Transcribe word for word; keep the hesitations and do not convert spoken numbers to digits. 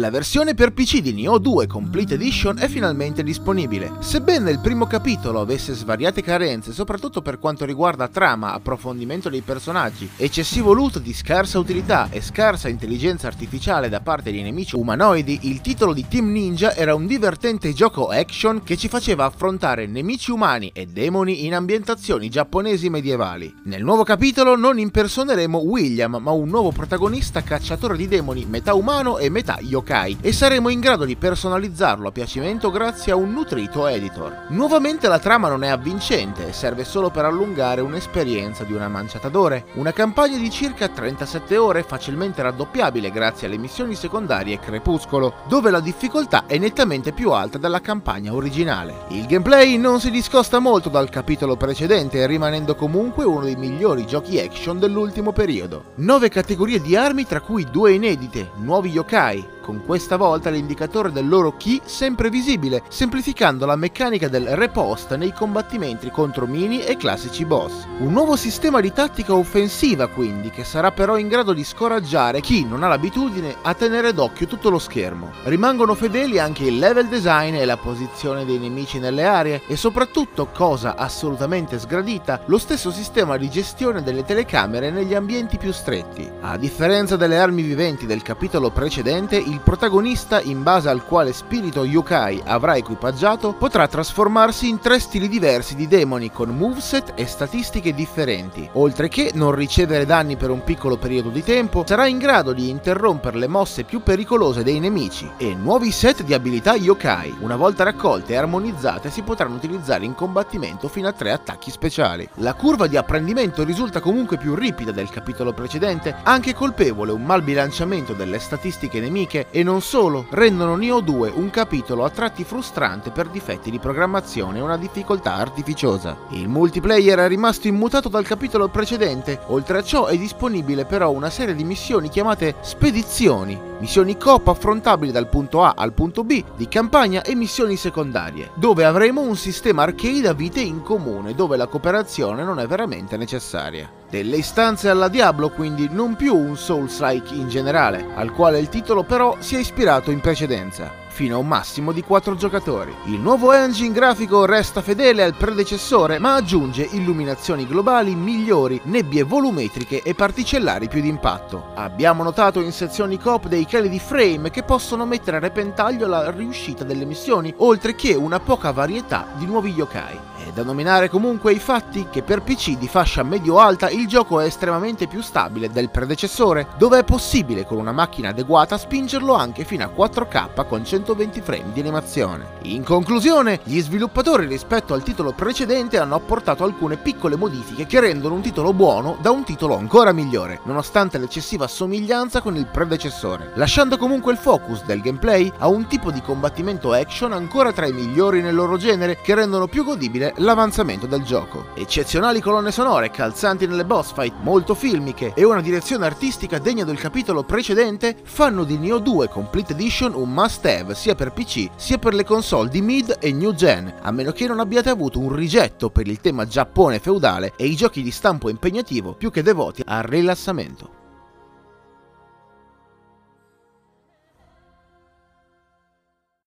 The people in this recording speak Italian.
La versione per P C di Nioh due Complete Edition è finalmente disponibile. Sebbene il primo capitolo avesse svariate carenze, soprattutto per quanto riguarda trama, approfondimento dei personaggi, eccessivo loot di scarsa utilità e scarsa intelligenza artificiale da parte dei nemici umanoidi, il titolo di Team Ninja era un divertente gioco action che ci faceva affrontare nemici umani e demoni in ambientazioni giapponesi medievali. Nel nuovo capitolo non impersoneremo William, ma un nuovo protagonista cacciatore di demoni metà umano e metà yokai, e saremo in grado di personalizzarlo a piacimento grazie a un nutrito editor. Nuovamente la trama non è avvincente e serve solo per allungare un'esperienza di una manciata d'ore. Una campagna di circa trentasette ore facilmente raddoppiabile grazie alle missioni secondarie Crepuscolo, dove la difficoltà è nettamente più alta della campagna originale. Il gameplay non si discosta molto dal capitolo precedente, rimanendo comunque uno dei migliori giochi action dell'ultimo periodo. Nove categorie di armi, tra cui due inedite, nuovi yokai, con questa volta l'indicatore del loro ki sempre visibile, semplificando la meccanica del repost nei combattimenti contro mini e classici boss. Un nuovo sistema di tattica offensiva quindi, che sarà però in grado di scoraggiare chi non ha l'abitudine a tenere d'occhio tutto lo schermo. Rimangono fedeli anche il level design e la posizione dei nemici nelle aree e soprattutto, cosa assolutamente sgradita, lo stesso sistema di gestione delle telecamere negli ambienti più stretti. A differenza delle armi viventi del capitolo precedente, il protagonista, in base al quale spirito yokai avrà equipaggiato, potrà trasformarsi in tre stili diversi di demoni con moveset e statistiche differenti. Oltre che non ricevere danni per un piccolo periodo di tempo, sarà in grado di interrompere le mosse più pericolose dei nemici, e nuovi set di abilità yokai. Una volta raccolte e armonizzate si potranno utilizzare in combattimento fino a tre attacchi speciali. La curva di apprendimento risulta comunque più ripida del capitolo precedente, anche colpevole un mal bilanciamento delle statistiche nemiche, e non solo, rendono Nioh due un capitolo a tratti frustrante per difetti di programmazione e una difficoltà artificiosa. Il multiplayer è rimasto immutato dal capitolo precedente, oltre a ciò è disponibile però una serie di missioni chiamate spedizioni, missioni coop affrontabili dal punto A al punto B, di campagna e missioni secondarie, dove avremo un sistema arcade a vite in comune, dove la cooperazione non è veramente necessaria. Delle istanze alla Diablo, quindi, non più un Souls-like in generale, al quale il titolo però si è ispirato in precedenza, fino a un massimo di quattro giocatori. Il nuovo engine grafico resta fedele al predecessore, ma aggiunge illuminazioni globali migliori, nebbie volumetriche e particellari più d'impatto. Abbiamo notato in sezioni coop dei cali di frame che possono mettere a repentaglio la riuscita delle missioni, oltre che una poca varietà di nuovi yokai. È da nominare comunque i fatti che per P C di fascia medio-alta il gioco è estremamente più stabile del predecessore, dove è possibile con una macchina adeguata spingerlo anche fino a quattro K con centoventi frame di animazione. In conclusione, gli sviluppatori rispetto al titolo precedente hanno apportato alcune piccole modifiche che rendono un titolo buono da un titolo ancora migliore, nonostante l'eccessiva somiglianza con il predecessore, lasciando comunque il focus del gameplay a un tipo di combattimento action ancora tra i migliori nel loro genere, che rendono più godibile l'avanzamento del gioco. Eccezionali colonne sonore calzanti nelle boss fight, molto filmiche, e una direzione artistica degna del capitolo precedente fanno di Nioh due Complete Edition un must have sia per P C sia per le console di mid e new gen, a meno che non abbiate avuto un rigetto per il tema Giappone feudale e i giochi di stampo impegnativo più che devoti al rilassamento.